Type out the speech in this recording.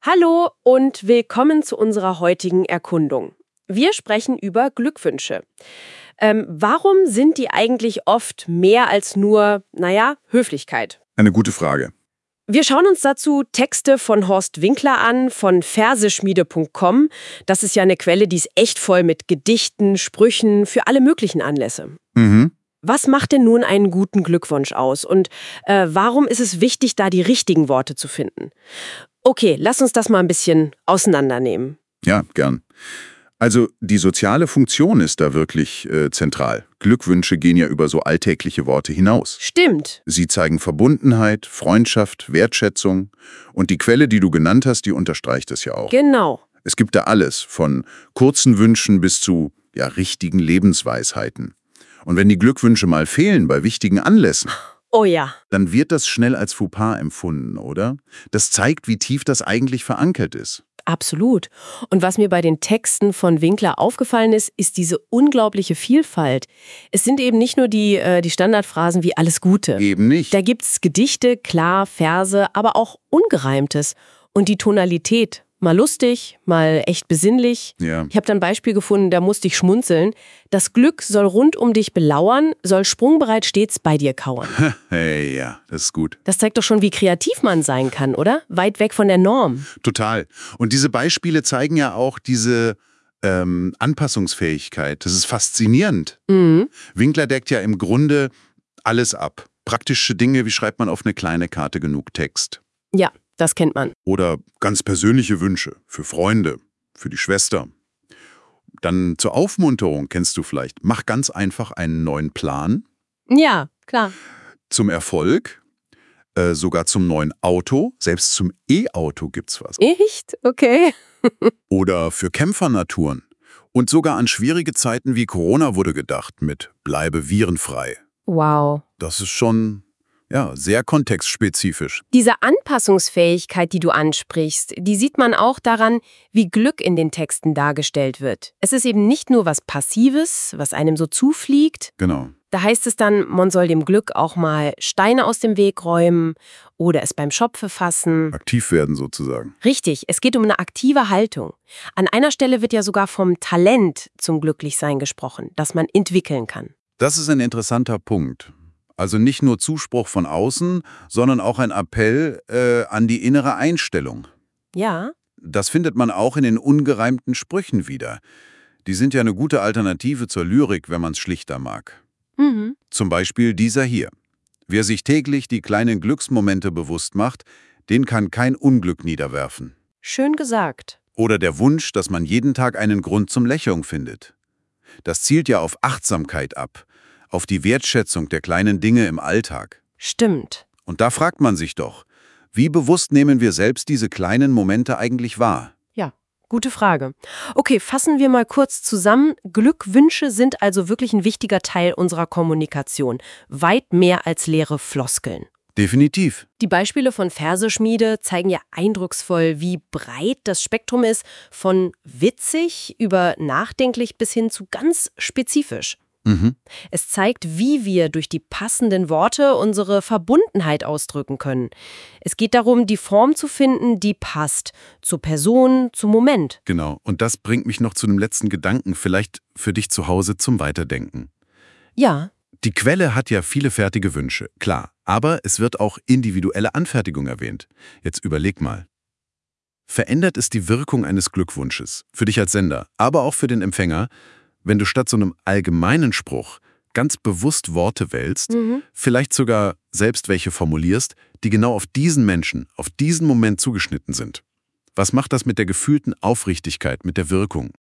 Hallo und willkommen zu unserer heutigen Erkundung. Wir sprechen über Glückwünsche. Warum sind die eigentlich oft mehr als nur, Höflichkeit? Eine gute Frage. Wir schauen uns dazu Texte von Horst Winkler an, von verseschmiede.com. Das ist ja eine Quelle, die ist echt voll mit Gedichten, Sprüchen für alle möglichen Anlässe. Mhm. Was macht denn nun einen guten Glückwunsch aus? Und warum ist es wichtig, da die richtigen Worte zu finden? Okay, lass uns das mal ein bisschen auseinandernehmen. Ja, gern. Also die soziale Funktion ist da wirklich zentral. Glückwünsche gehen ja über so alltägliche Worte hinaus. Stimmt. Sie zeigen Verbundenheit, Freundschaft, Wertschätzung. Und die Quelle, die du genannt hast, die unterstreicht es ja auch. Genau. Es gibt da alles, von kurzen Wünschen bis zu richtigen Lebensweisheiten. Und wenn die Glückwünsche mal fehlen bei wichtigen Anlässen, Oh ja. dann wird das schnell als Fauxpas empfunden, oder? Das zeigt, wie tief das eigentlich verankert ist. Absolut. Und was mir bei den Texten von Winkler aufgefallen ist, ist diese unglaubliche Vielfalt. Es sind eben nicht nur die Standardphrasen wie alles Gute. Eben nicht. Da gibt's Gedichte, klar, Verse, aber auch Ungereimtes. Und die Tonalität, mal lustig, mal echt besinnlich. Ja. Ich habe da ein Beispiel gefunden, da musste ich schmunzeln. Das Glück soll rund um dich belauern, soll sprungbereit stets bei dir kauern. Hey, ja, das ist gut. Das zeigt doch schon, wie kreativ man sein kann, oder? Weit weg von der Norm. Total. Und diese Beispiele zeigen ja auch diese Anpassungsfähigkeit. Das ist faszinierend. Mhm. Winkler deckt ja im Grunde alles ab. Praktische Dinge, wie schreibt man auf eine kleine Karte genug Text? Ja, das kennt man. Oder ganz persönliche Wünsche für Freunde, für die Schwester. Dann zur Aufmunterung kennst du vielleicht. Mach ganz einfach einen neuen Plan. Ja, klar. Zum Erfolg, sogar zum neuen Auto. Selbst zum E-Auto gibt's was. Echt? Okay. Oder für Kämpfernaturen. Und sogar an schwierige Zeiten wie Corona wurde gedacht mit Bleibe virenfrei. Wow. Das ist schon sehr kontextspezifisch. Diese Anpassungsfähigkeit, die du ansprichst, die sieht man auch daran, wie Glück in den Texten dargestellt wird. Es ist eben nicht nur was Passives, was einem so zufliegt. Genau. Da heißt es dann, man soll dem Glück auch mal Steine aus dem Weg räumen oder es beim Schopfe fassen. Aktiv werden sozusagen. Richtig, es geht um eine aktive Haltung. An einer Stelle wird ja sogar vom Talent zum Glücklichsein gesprochen, das man entwickeln kann. Das ist ein interessanter Punkt. Also nicht nur Zuspruch von außen, sondern auch ein Appell an die innere Einstellung. Ja. Das findet man auch in den ungereimten Sprüchen wieder. Die sind ja eine gute Alternative zur Lyrik, wenn man es schlichter mag. Mhm. Zum Beispiel dieser hier. Wer sich täglich die kleinen Glücksmomente bewusst macht, den kann kein Unglück niederwerfen. Schön gesagt. Oder der Wunsch, dass man jeden Tag einen Grund zum Lächeln findet. Das zielt ja auf Achtsamkeit ab, auf die Wertschätzung der kleinen Dinge im Alltag. Stimmt. Und da fragt man sich doch, wie bewusst nehmen wir selbst diese kleinen Momente eigentlich wahr? Ja, gute Frage. Okay, fassen wir mal kurz zusammen. Glückwünsche sind also wirklich ein wichtiger Teil unserer Kommunikation. Weit mehr als leere Floskeln. Definitiv. Die Beispiele von Verseschmiede zeigen ja eindrucksvoll, wie breit das Spektrum ist, von witzig über nachdenklich bis hin zu ganz spezifisch. Mhm. Es zeigt, wie wir durch die passenden Worte unsere Verbundenheit ausdrücken können. Es geht darum, die Form zu finden, die passt. Zur Person, zum Moment. Genau. Und das bringt mich noch zu einem letzten Gedanken, vielleicht für dich zu Hause zum Weiterdenken. Ja. Die Quelle hat ja viele fertige Wünsche, klar. Aber es wird auch individuelle Anfertigung erwähnt. Jetzt überleg mal. Verändert es die Wirkung eines Glückwunsches, für dich als Sender, aber auch für den Empfänger, wenn du statt so einem allgemeinen Spruch ganz bewusst Worte wählst, vielleicht sogar selbst welche formulierst, die genau auf diesen Menschen, auf diesen Moment zugeschnitten sind? Was macht das mit der gefühlten Aufrichtigkeit, mit der Wirkung?